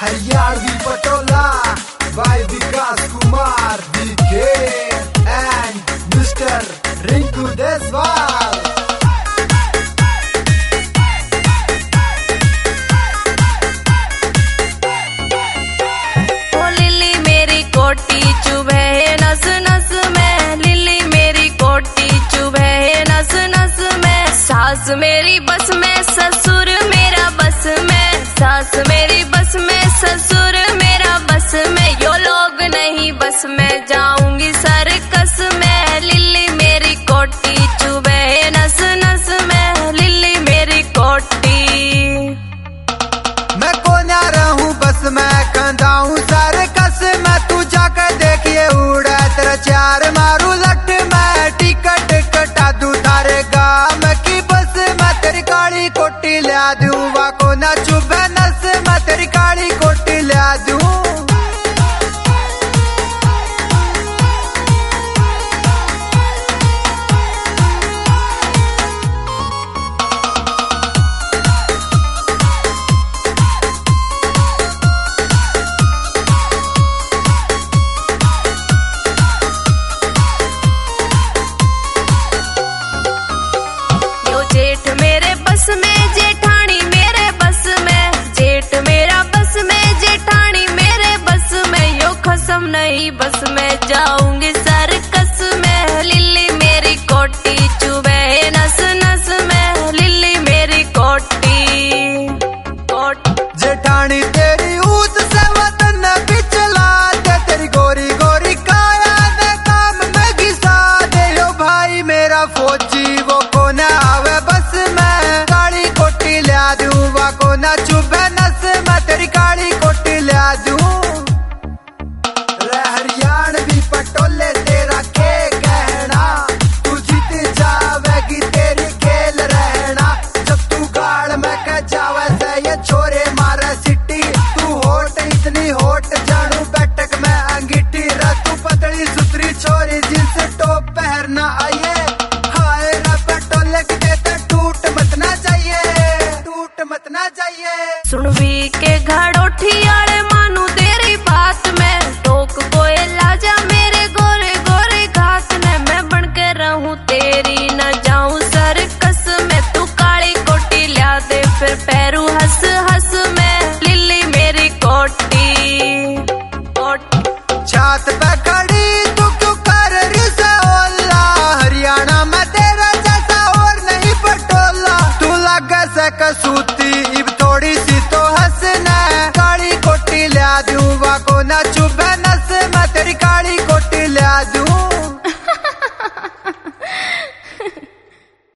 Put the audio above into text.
Haryanvi Patola by Vikas Kumar, DK and Mr. Rinku Deswal. ओ लिली मेरी कोटी चुभे है नस नस में, लिली मेरी कोटी चुभे है नस नस में। सास मेरी बस में, ससुर मेरा बस में, सास मेरी बस में, ससुर मेरा बस में। यो लोग नहीं बस में, जाऊंगी सर्कस में। लिली मेरी कोटी चुभे है नस नस में, लिली मेरी कोटी। मैं को ना रहूं बस में, कंधाऊं सर्कस में। तू जाकर देखिए उड़ा तेरा चार मारू लट में। टिकट कटा दूं तारे गाम की बस में। तेरी काली कोटी ला दूं, वा को ना चुभे नस में। तेरी काली कोटी ला दूं। जेठ मेरे बस में, जेठानी मेरे बस में। जेठ मेरा बस में, जेठानी मेरे बस में। यो खसम नहीं बस में, जाऊंगी सर्कस में। लिली मेरी कोटी चुभे है नस नस में, लिली मेरी कोटी। जेठानी तेरी ऊत से वतन पिछला दे। तेरी गोरी गोरी काया दे काम में घिसा दे। यो भाई मेरा फौजी वो को ना आवे बस में। काली कोटी ला दूं, वा को ना चुभे नस में। तेरी काली कोटी ला दूं। हरियाणवी पटोले तेरा के कहना, तू जीत जावेगी तेरी खेल रहना। जब तू गाड़ में कह जावे से ये छोरे मारे सिटी। तू होट इतनी होट जानू बैठक में अंगीठी। रे तू पतली सुतरी छोरी जिनसे टॉप पहनना आइए। हाय रे पटोले की देते टूट मत ना चाहिए, टूट मत ना चाहिए। सुनवी के घड़ोठी आड़े मानू तेरी बात में। टोक कोए लाजा मेरे गोरे गोरे घात ने। मैं बन के रहूं तेरी, न जाऊं सर्कस में। तू काली कोटी ला दे, फिर पैरू हंस हंस में। लिली मेरी कोटी। छात पे खड़ी तू क्यों कर रही से ओला। हरियाणा में तेरा जैसा और नहीं पटोला। तू लगे से कसूती इब थोड़ी सी तो हंसना। काली कोटी ला दूं, वा को ना